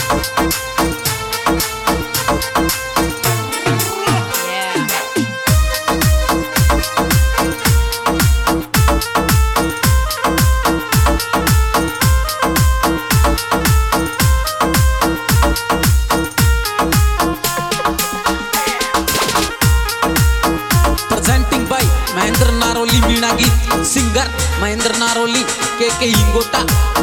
महेंद्र नारोली मीणा गीत सिंगर महेंद्र नारोली के हिंगोटा।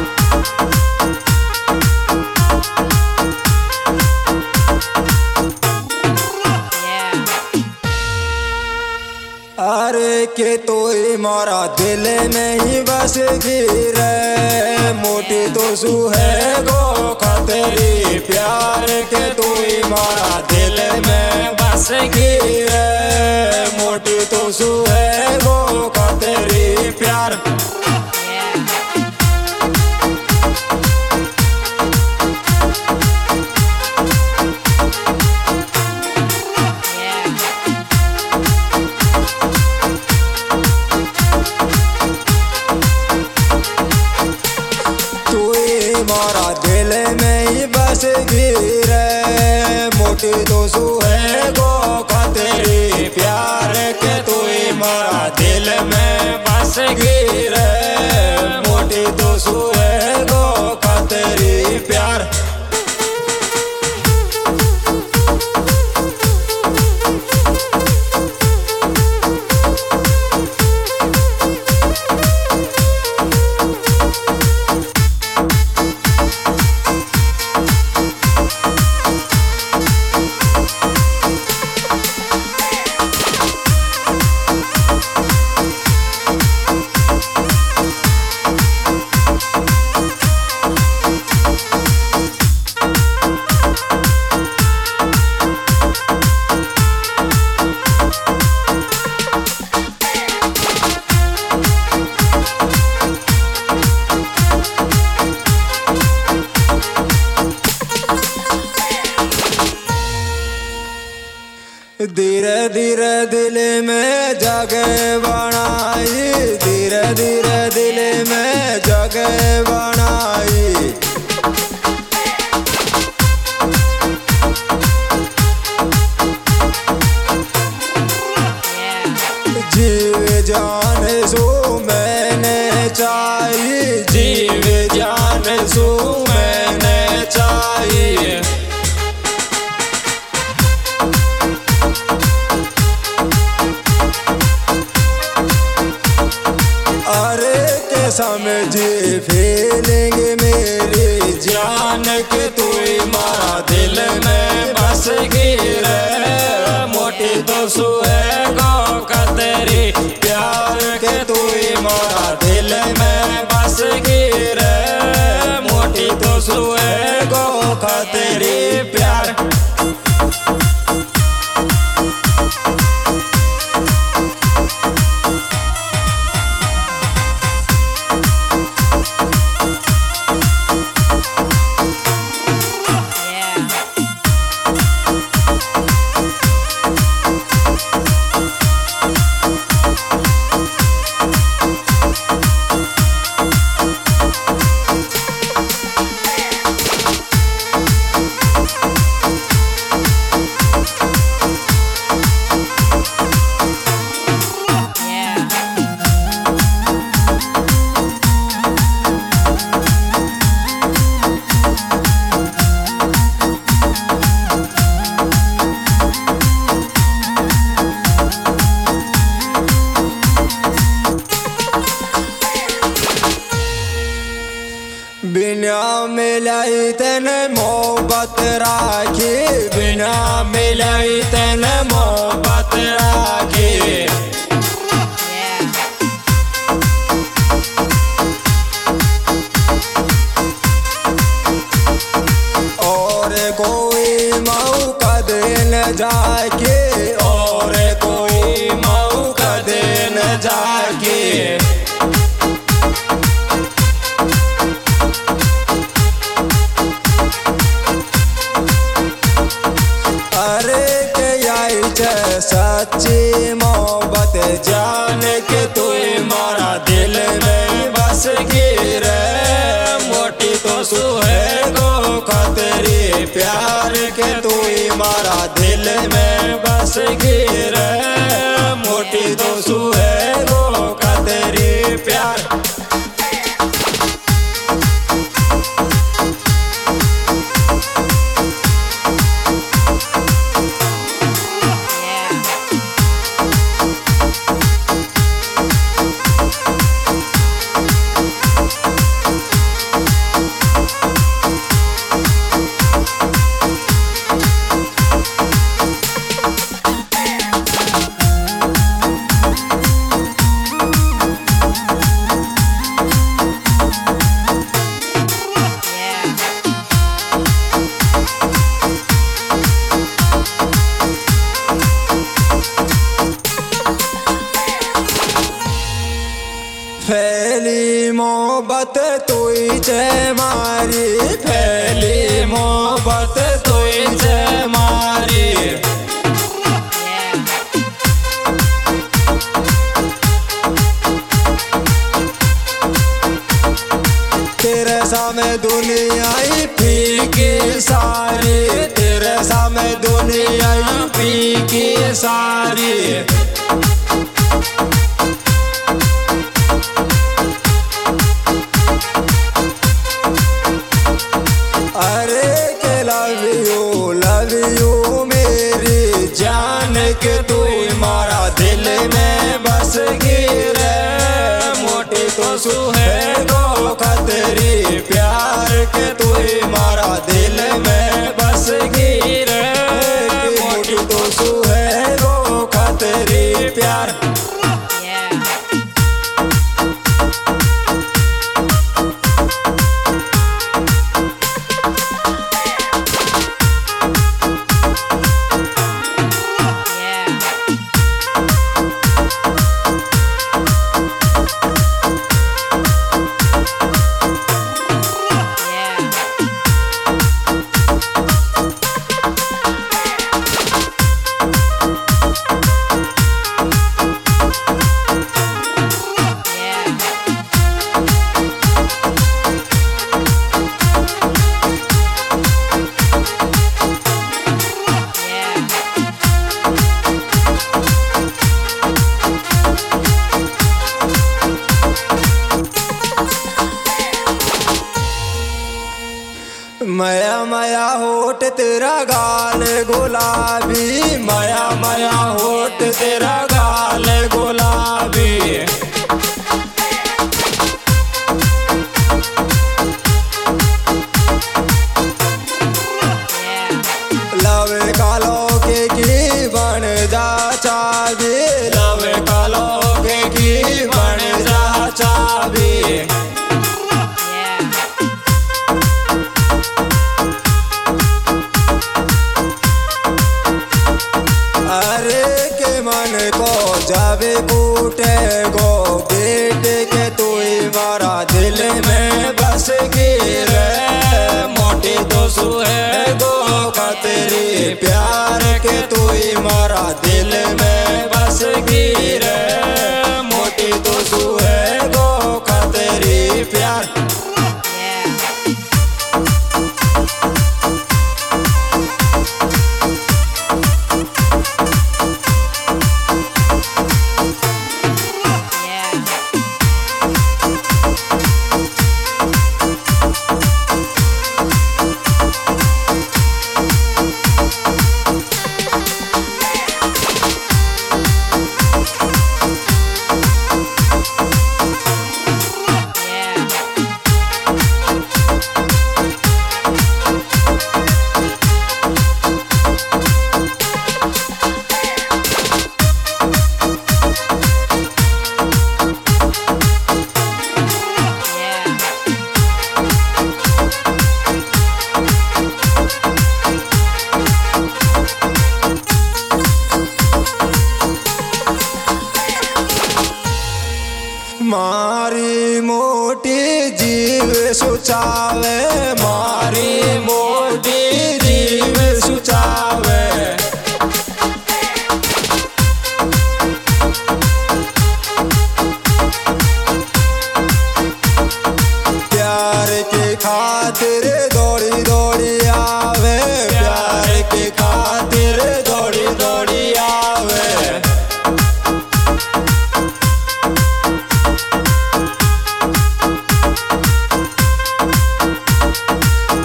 अरे के तो मारा दिल में ही बस गिरे मोटी तो सू है गो खतरी प्यार के तो मारा दिल में बस गिरे मोटी तो सू है गो खतरी प्यार। मारा दिल में ही बस गिरे मोटी तो सू है गो खतरी प्यार के तू मारा दिल में बस गिरे मोटी तो सू है गो खतरी प्यार। धीरे धीरे दिल में जगह बनाई धीरे धीरे दिल में जगह बनाई। जीव जान सो मैंने चाहिए जीव जान सो मैंने चाहिए। अरे के समझे फीलिंग मेरी जान के तू मारा दिल में बस गिरे मोटी तो सू है गो खतरी प्यार के तू मारा दिल में बस गिरे मोटी तो सू है गो खतरी प्यार। बिना मिलाई तेने मोहब्बत राखी बिना मिलाई तेने मोहब्बत राखी। और कोई मौका देने जाके और कोई मौका देने जाके। सच्ची मोहब्बत जान के तू मारा दिल में बस गिरे मोटी तो सू है गो खतरी बस गिर मोटी तो सुहे गो का तेरी प्यार। फैली मोहब्बत तुई चे मारी, फैली मोहब्बत तुई चे मारी। तेरे सामने दुनिया ही फीकी सारी, तेरे सामने दुनिया ही फीकी सारी। अरे के लव यू मेरी जान के तू हमारा दिल में बस गिर मोटी तो सुहे गो का तेरी प्यार के तू हमारा दिल में बस गिर मोटी तो सुहे गो का तेरी प्यार। माया माया होठ तेरा गाल गुलाबी, माया माया होठ तेरा गाल गुलाबी। लव कालो के की बन जा चाबी, लव कालो के की बन जा चाबी। अरे के मन को जावे कूटे गो बेटे के तू हमारा दिल में बस गिर मोटी तो सुहे गो का तेरी प्यार के तू हमारा दिल में बस गिर मोटी तो सुहे गो का तेरी प्यार।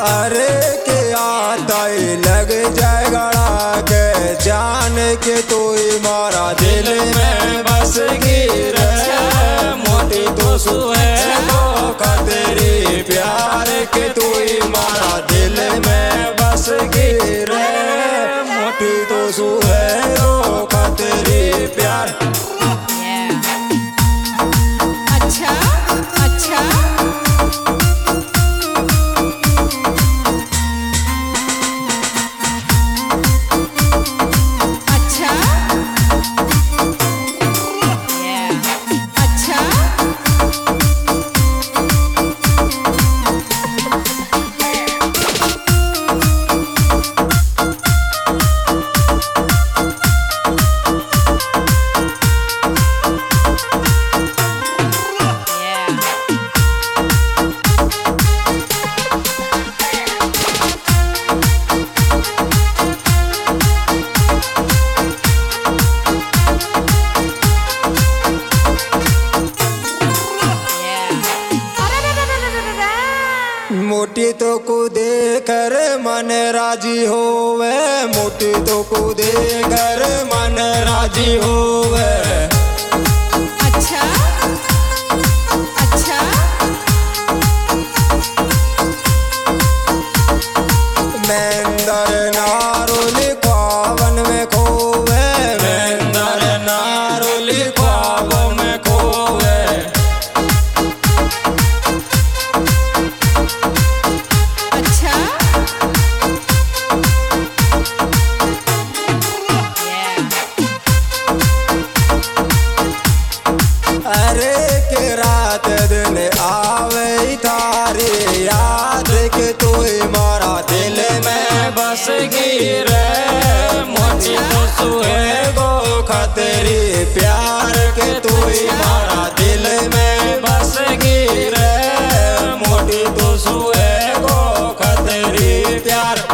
अरे के आता ही लग जाए गड़ा के, जान के तू ही मारा दिल में बस गिर। मोटी तो सू है धोखा तेरी प्यार के, तू ही मारा दिल में बस गिर। मोटी तो सू है धोखा तेरी प्यार। अच्छा अच्छा मोटी तो को देकर मन राजी होवे, मोटी तो को देकर मन राजी होवे। अच्छा अच्छा मेंदर नारोली ख्वाबन में खोवे, मेंदर नारोली ख्वाब में खोवे। अच्छा अरे के रात दिन आवे थारी याद के, तू ही मारा दिल में बस गिर। मोटी तो सुहे गो खतरी प्यार के, तू ही मारा दिल में बस गिर। मोटी तो सुहे गो खतरी प्यार।